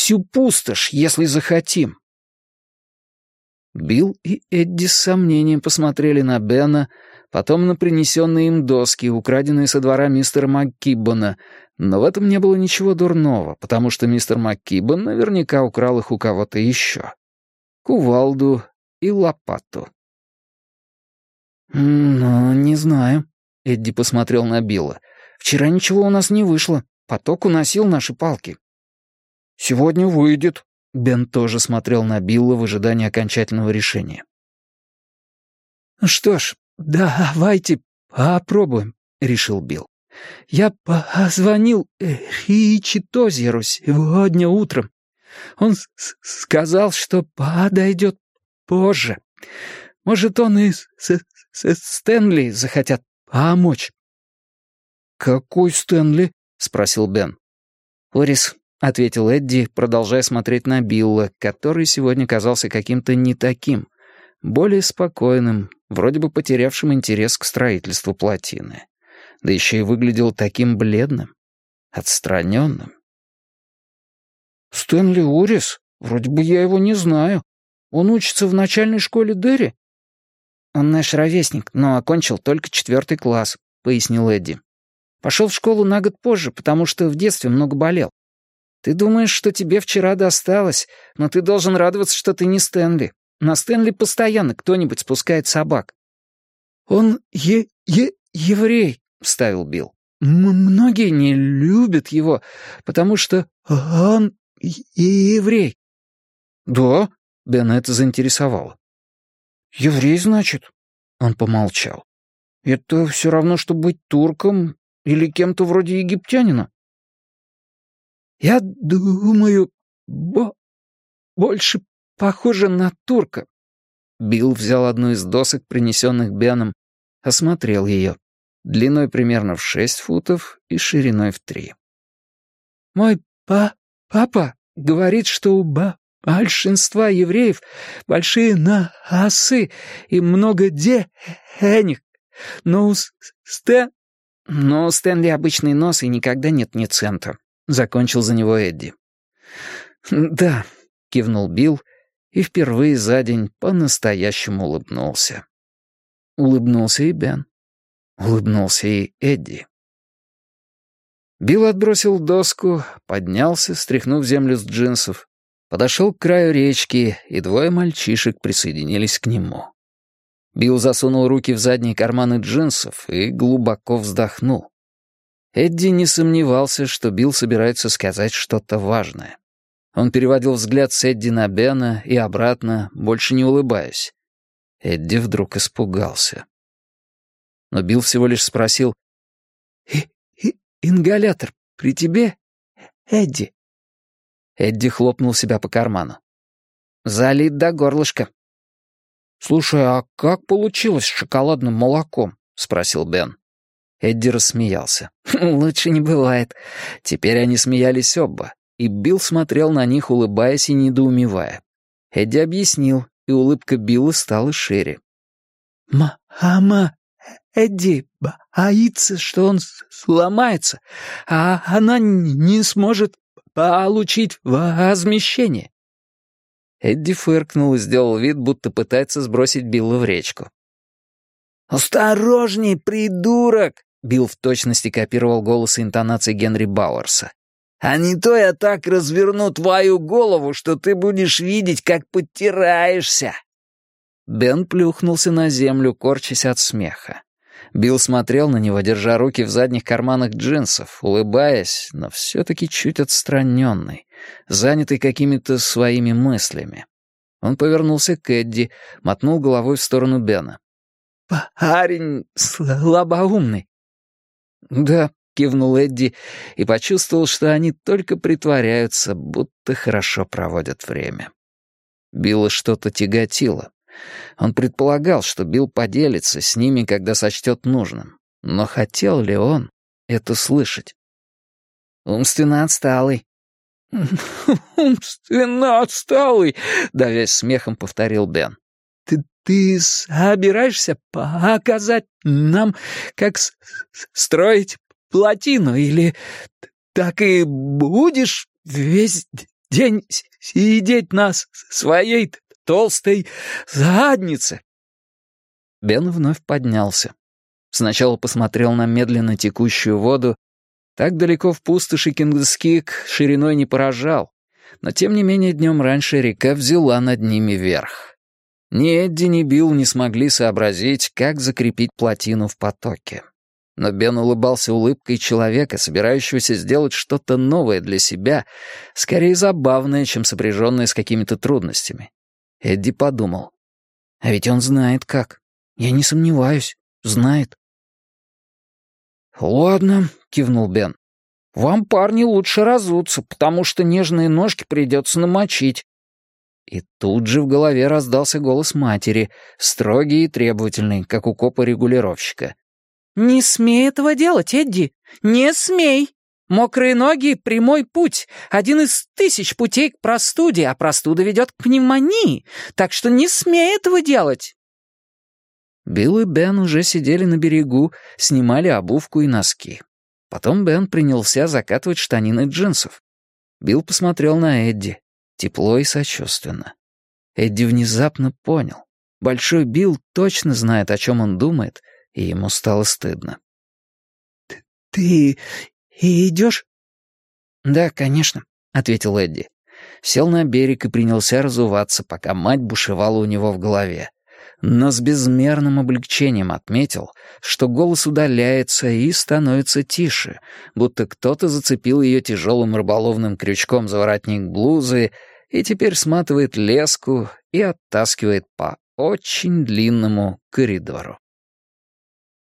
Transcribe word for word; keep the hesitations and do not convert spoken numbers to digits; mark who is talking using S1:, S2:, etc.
S1: всю пустошь, если захотим». Билл и Эдди с сомнением посмотрели на Бена, потом на принесенные им доски, украденные со двора мистера МакКиббона, но в этом не было ничего дурного, потому что мистер МакКиббон наверняка украл их у кого-то еще. Кувалду и лопату. «Ну, не знаю», — Эдди посмотрел на Билла. «Вчера ничего у нас не вышло. Поток уносил наши палки». «Сегодня выйдет». Бен тоже смотрел на Билла в ожидании окончательного решения. «Что ж, давайте попробуем», — решил Билл. «Я позвонил Ричи Тозеру сегодня утром. Он сказал, что подойдет позже. Может, он и с, с, с Стэнли захотят помочь». «Какой Стэнли?» — спросил Бен. «Орис», — ответил Эдди, продолжая смотреть на Билла, который сегодня казался каким-то не таким, более спокойным, вроде бы потерявшим интерес к строительству плотины. Да еще и выглядел таким бледным, отстраненным. «Стэнли Орис? Вроде бы я его не знаю. Он учится в начальной школе Дерри?» «Он наш ровесник, но окончил только четвертый класс», — пояснил Эдди. «Пошел в школу на год позже, потому что в детстве много болел. Ты думаешь, что тебе вчера досталось, но ты должен радоваться, что ты не Стэнли. На Стэнли постоянно кто-нибудь спускает собак». «Он е е еврей», — вставил Билл. «Многие не любят его, потому что он еврей». «Да?» — Бена это заинтересовало. «Еврей, значит?» Он помолчал. «Это все равно, что быть турком или кем-то вроде египтянина?» «Я думаю, бо больше похоже на турка». Билл взял одну из досок, принесенных Беном, осмотрел ее, длиной примерно в шесть футов и шириной в три. «Мой па папа говорит, что у ба большинства евреев большие носы и много денег, но у Стэн... Но у Стэнли обычный нос и никогда нет ни цента», — закончил за него Эдди. «Да», — кивнул Билл и впервые за день по-настоящему улыбнулся. Улыбнулся и Бен. Улыбнулся и Эдди. Билл отбросил доску, поднялся, стряхнув землю с джинсов, подошел к краю речки, и двое мальчишек присоединились к нему. Билл засунул руки в задние карманы джинсов и глубоко вздохнул. Эдди не сомневался, что Билл собирается сказать что-то важное. Он переводил взгляд с Эдди на Бена и обратно, больше не улыбаясь. Эдди вдруг испугался. Но Билл всего лишь спросил: «И, и ингалятор при тебе, Эдди?» Эдди хлопнул себя по карману. «Залит до горлышка». «Слушай, а как получилось с шоколадным молоком?» — спросил Бен. Эдди рассмеялся. «Лучше не бывает». Теперь они смеялись оба, и Билл смотрел на них, улыбаясь и недоумевая. Эдди объяснил, и улыбка Билла стала шире. «Мама, Эдди боится, что он сломается, а она не сможет получить возмещение». Эдди фыркнул и сделал вид, будто пытается сбросить Билла в речку. «Осторожней, придурок!» — Билл в точности копировал голос и интонации Генри Бауэрса. «А не то я так разверну твою голову, что ты будешь видеть, как подтираешься!» Бен плюхнулся на землю, корчась от смеха. Билл смотрел на него, держа руки в задних карманах джинсов, улыбаясь, но все-таки чуть отстраненный, занятый какими-то своими мыслями. Он повернулся к Эдди, мотнул головой в сторону Бена. «Парень слабоумный». «Да», — кивнул Эдди и почувствовал, что они только притворяются, будто хорошо проводят время. Билла что-то тяготило. Он предполагал, что Билл поделится с ними, когда сочтет нужным. Но хотел ли он это слышать? «Умственно отсталый». «Умственно отсталый», — давясь смехом, повторил Бен. «Ты, ты собираешься показать нам, как с -с строить плотину, или так и будешь весь день сидеть на своей толстой заднице». Бен вновь поднялся. Сначала посмотрел на медленно текущую воду. Так далеко в пустоши Кингскик шириной не поражал, но тем не менее днем раньше река взяла над ними верх. Ни Эдди, ни Билл не смогли сообразить, как закрепить плотину в потоке. Но Бен улыбался улыбкой человека, собирающегося сделать что-то новое для себя, скорее забавное, чем сопряженное с какими-то трудностями. Эдди подумал: «А ведь он знает как. Я не сомневаюсь, знает». «Ладно», — кивнул Бен. «Вам, парни, лучше разуться, потому что нежные ножки придется намочить». И тут же в голове раздался голос матери, строгий и требовательный, как у копа-регулировщика. «Не смей этого делать, Эдди! Не смей! Мокрые ноги — прямой путь, один из тысяч путей к простуде, а простуда ведет к пневмонии, так что не смей этого делать!» Билл и Бен уже сидели на берегу, снимали обувку и носки. Потом Бен принялся закатывать штанины джинсов. Билл посмотрел на Эдди, тепло и сочувственно. Эдди внезапно понял. Большой Билл точно знает, о чем он думает, и ему стало стыдно. «Ты, ты идешь?» «Да, конечно», — ответил Эдди. Сел на берег и принялся разуваться, пока мать бушевала у него в голове. Но с безмерным облегчением отметил, что голос удаляется и становится тише, будто кто-то зацепил ее тяжелым рыболовным крючком за воротник блузы и теперь сматывает леску и оттаскивает по очень длинному коридору.